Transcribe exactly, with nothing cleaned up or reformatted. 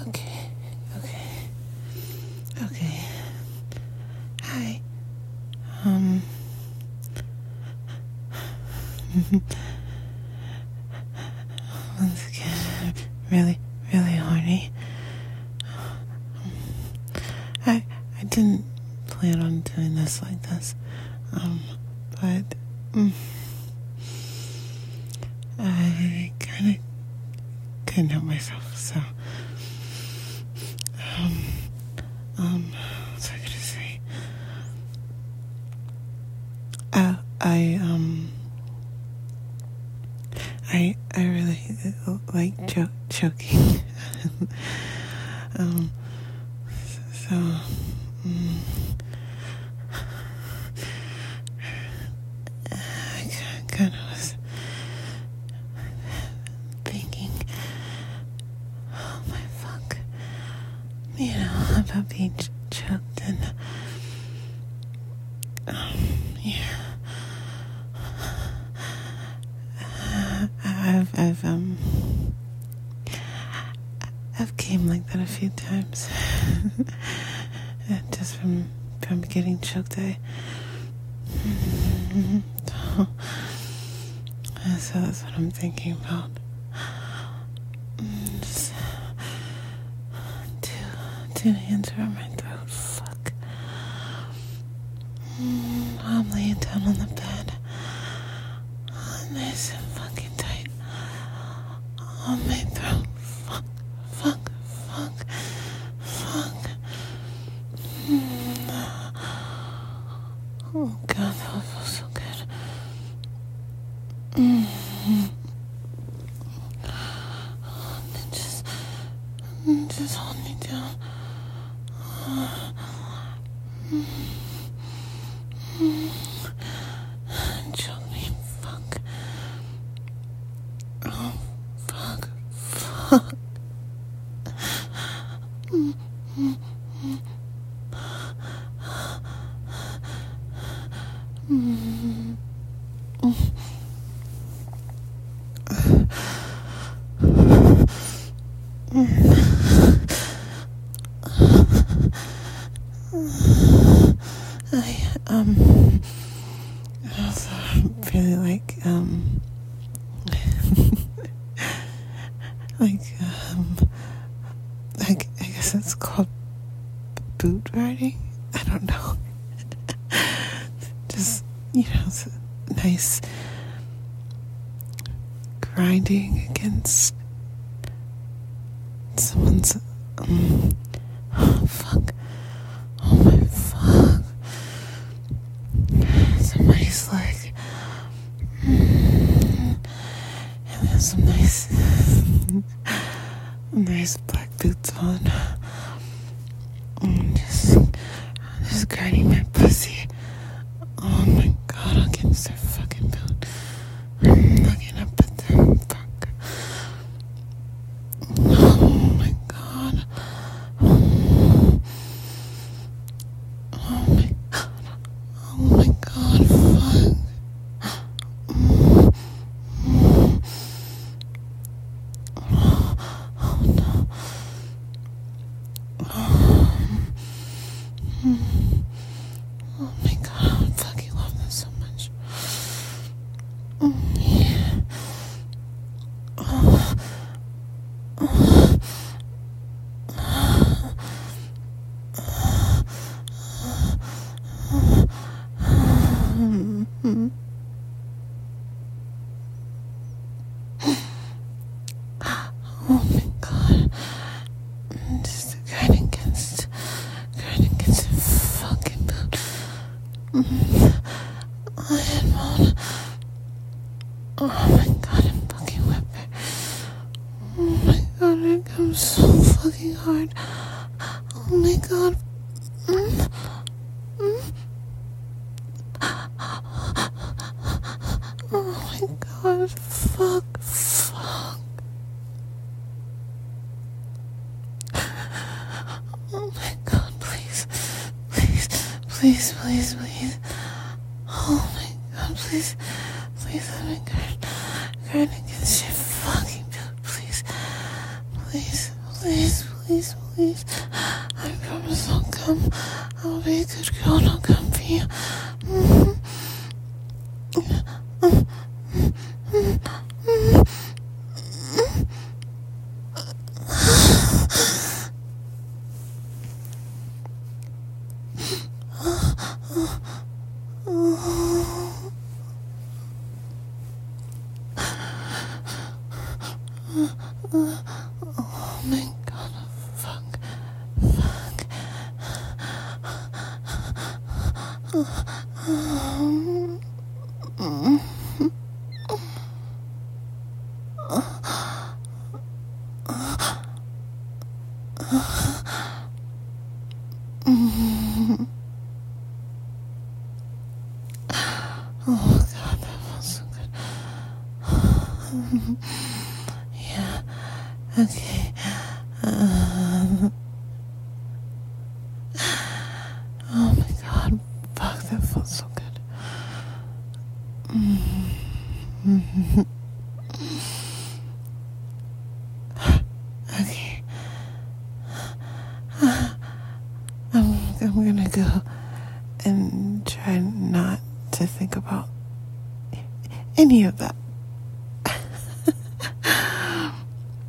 Okay, okay, okay. Hi. Um. Once again, I'm really, really horny. I I didn't plan on doing this like this. Um, but um, I kind of couldn't help myself. So, um, um, what's I gonna say? Uh, I um. I I really like cho- choking. um, so, um, I kind of was thinking, oh my fuck, you know, about being ch- choked and, um, yeah. I've, I've, um, I've came like that a few times. Just from, from getting choked, I, so, so that's what I'm thinking about. Just two, two hands around my throat, fuck. I'm laying down on the bed. Nice and fucking tight on my throat. Fuck, fuck, fuck, fuck. Oh God, that would feel so good. Mm-hmm. Just, just hold me down. Choke me, fuck. Oh, fuck, fuck. Mm-hmm. Mm-hmm. I, um, I also really like, um, like, um, like, I guess it's called boot riding? I don't know. Just, you know, it's nice grinding against someone's, um, oh, fuck. Oh my fuck. Somebody's leg. Mm. And there's some nice, nice black boots on. Mm, just, just grinding my pussy. Oh my God, against their fucking boot. I'm looking up at them. Fuck. Oh my God. Oh my God. Oh my God, fuck. Mm. Mm. Oh no. Oh. Mm. Oh my God, I fucking love this so much. Mm, yeah. Oh. Oh. Mm-hmm. Oh my God. Just grinding against, grinding against the fucking boot. Mm. I had one. Oh my God, I'm fucking whipping. Oh my God, it comes so fucking hard. Oh my God. Mm. Mm. Oh my God, fuck, fuck. Oh my God, please, please, please, please, please. Oh my God, please, please let me grind, grind against your fucking boot, please, please, please, please. please, please. I promise I'll come. I'll be a good girl and I'll come for you. Mm-hmm. Oh my god, fuck, fuck. Um, mm, mm. Oh god, that felt so good. Yeah, okay. Um, oh my god, fuck, that felt so good. Mm-hmm. Okay. I'm, I'm gonna go and try not to think about any of that.